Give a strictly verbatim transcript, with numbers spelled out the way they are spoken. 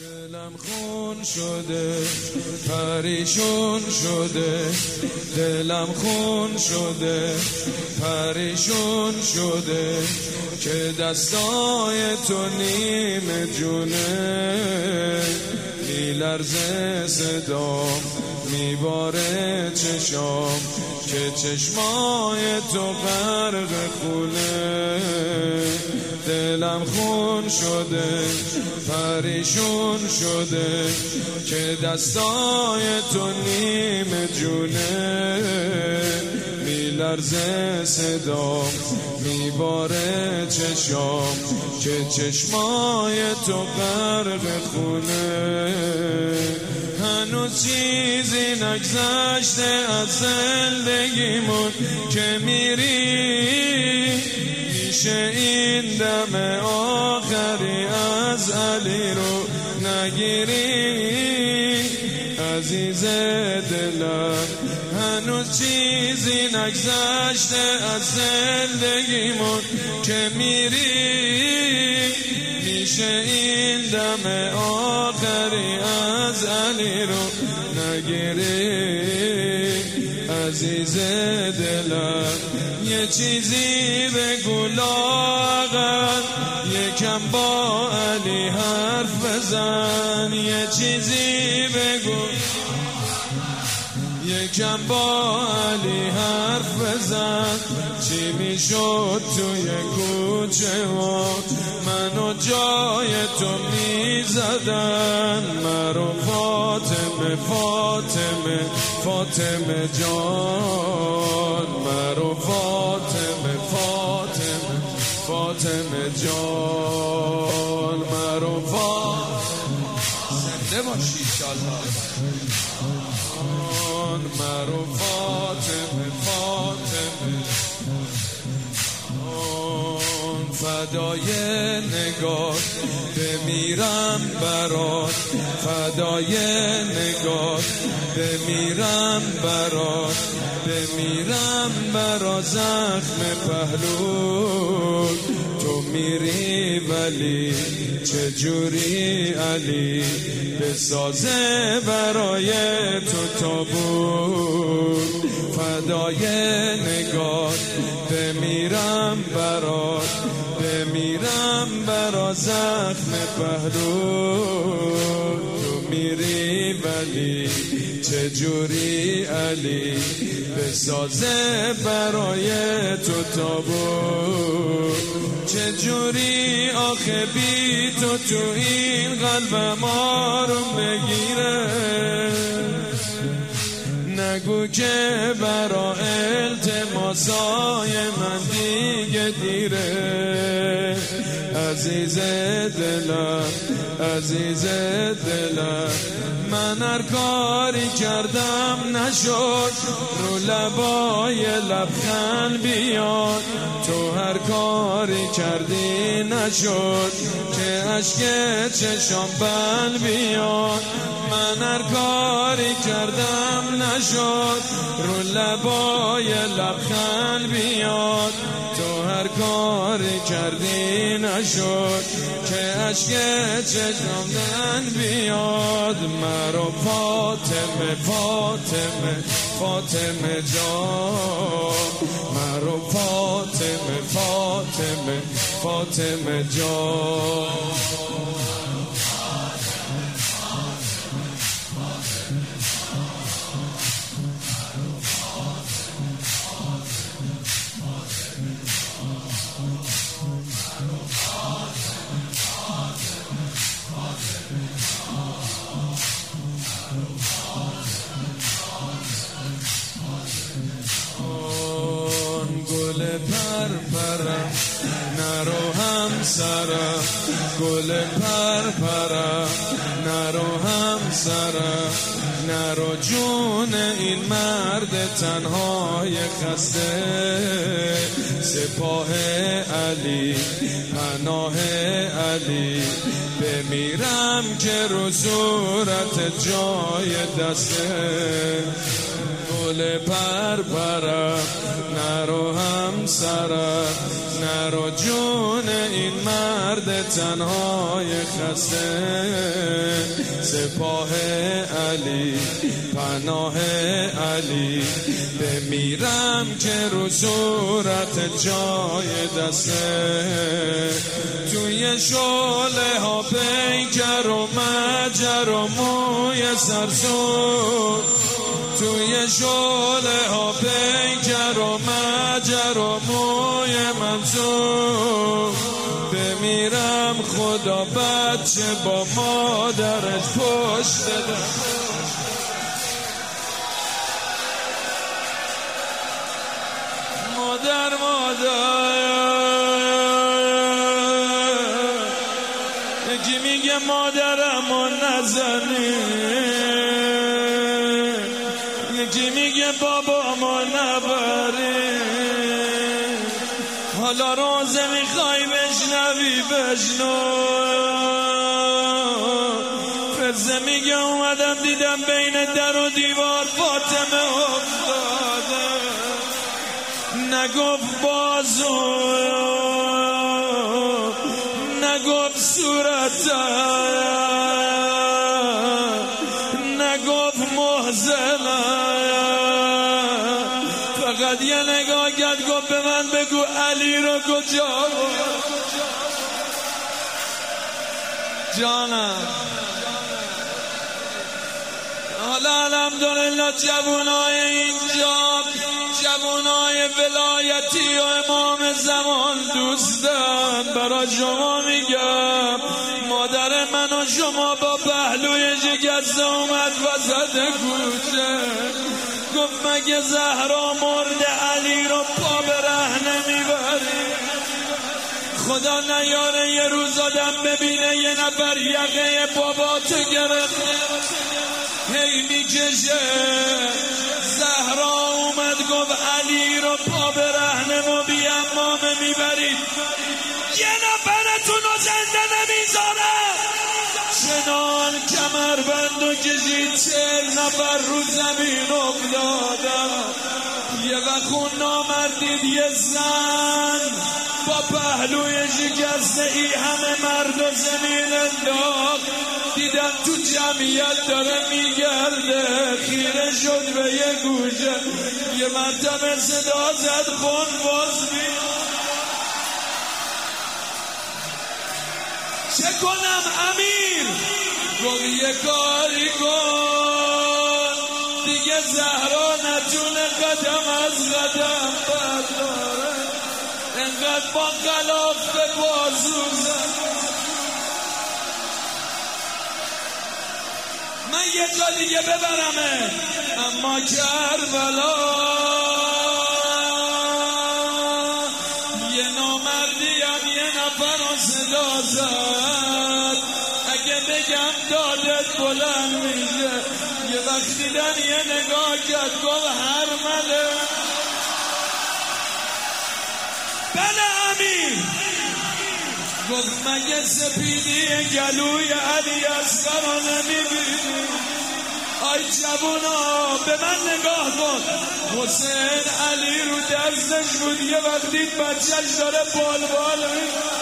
دلم خون شده پریشون شده، دلم خون شده پریشون شده، که دستای تو نیم جونه، میلرزه صدام میباره چشام، که چشمای تو غرق خونه. دلم خون شده پریشون شده، که دستای تو نیم جونه، میلرزه صدام میباره چشام، که چشمای تو غرق خونه. هنوز چیزی نگذشته از زندگیمون که میری، میشه این دم آخری از علی رو نگیری عزیز دلم. هنوز چیزی نگذشته از زندگیمون که میری، میشه این دم آخری از علی رو نگیری عزیز دلم. یه چیزی بگو لاغر، یکم با علی حرف بزن. یه چیزی بگو یکم با علی حرف بزن. چی میشد توی کوچه ها منو جای تو میزدن، مرو فاطمه فاطمه فاطمه جان، مرو فاطمه فاطمه فاطمه جان، مرو فاطمه. زنده باشی انشالله. مرو فاطمه فاطمه فدای نگاه بمیرم برات، فدای نگاه بمیرم برات، بمیرم برا زخم پهلو. تو میری ولی چجوری علی بسازه برای تو تابوت. فدای نگاه بمیرم برات، بمیرم برا زخم پهلو. تو میری ولی چجوری علی بسازه برای تو تابوت. چجوری آخه بی تو تو این قلب ما رو بگیره، نگو که برا التماسای من دیگه دیره. عزیز دلم عزیز دلم، من هر کاری کردم نشد رو لبای لبخند بیاد. تو هر کاری کردی نشد که اشک چشام بل بیاد. من هر کاری کردم نشد رو لبای لبخند بیاد. تو هر کاری کردی نشد که اشک چشام بل بیاد. مرو فاطمه فاطمه فاطمه جان، مرو فاطمه فاطمه فاطمه جان. گل پر پرم نرو همسرم، گل پر پرم نرو همسرم، نرو جون این مرد تنهای خسته. سپاه علی پناه علی، بمیرم که رو صورت جای دسته. گل پرپرم نرو همسرم نرو جون این مرد تنهای خسته سپاه علی پناه علی بمیرم که رو صورت جای دسته توی شعله ها پیکر و مجر و موی سرسون توی شعله ها پیکر و مجر و موی منصور بمیرم خدا بچه با مادرش پشت ده مادر مادر یکی میگه مادرمو نزنی یکی میگه بابامو نبری حالا روزه میخوای بشنوی بشنو فرزه میگه اومدم دیدم بین در و دیوار فاطمه افتاده نگفت بازو نگفت صورت نگفت محزن فقط یه نگاه کرد گفت به من بگو علی رو کجا جانم حالا الحمدلله جوانای اینجا جوانای ولایتی و امام زمان دوستم برای شما میگم مادر من و شما با پهلوی جگزه اومد وسط کوچه گفت مگه زهرا مرد علی رو پا به رهنه میبری خدا نیاره یه روز آدم ببینه یه نفر یقه باباتو گرفته هی میکشه زهرا اومد گفت علی رو پا به رهنمو بی امامه میبرید یه نفرتون رو زنده نمیذاره چنان کمر بندو کشید چهل نفر رو زمین افتادن یه وقت خون نامردید یه زن با پهلوی شکسته ای همه مرد و زمین انداخت دیدم تو جمعیت داره میگرده خیره شد به یه گوشه یه مرتبه صدا زد خون باز بید چه کنم امیر گفت یه کاری کن دیگه زهرا نتونه قدم از قدم برداره انقدر با غلاف به بازو زد من یه جا دیگه ببرمه اما کربلا یه نامردی هم یه نفر رو صدا زد اگه بگم دادت بلند میشه یه وقت دیدن یه نگاه کرد گفت هرمله بله امیر گفت مگه سپیدی گلوی علی اصغر رو نمیبینی آی جوونا به من نگاه کن حسین علی رو دستش بود یه وقت دید بچهش داره بال بال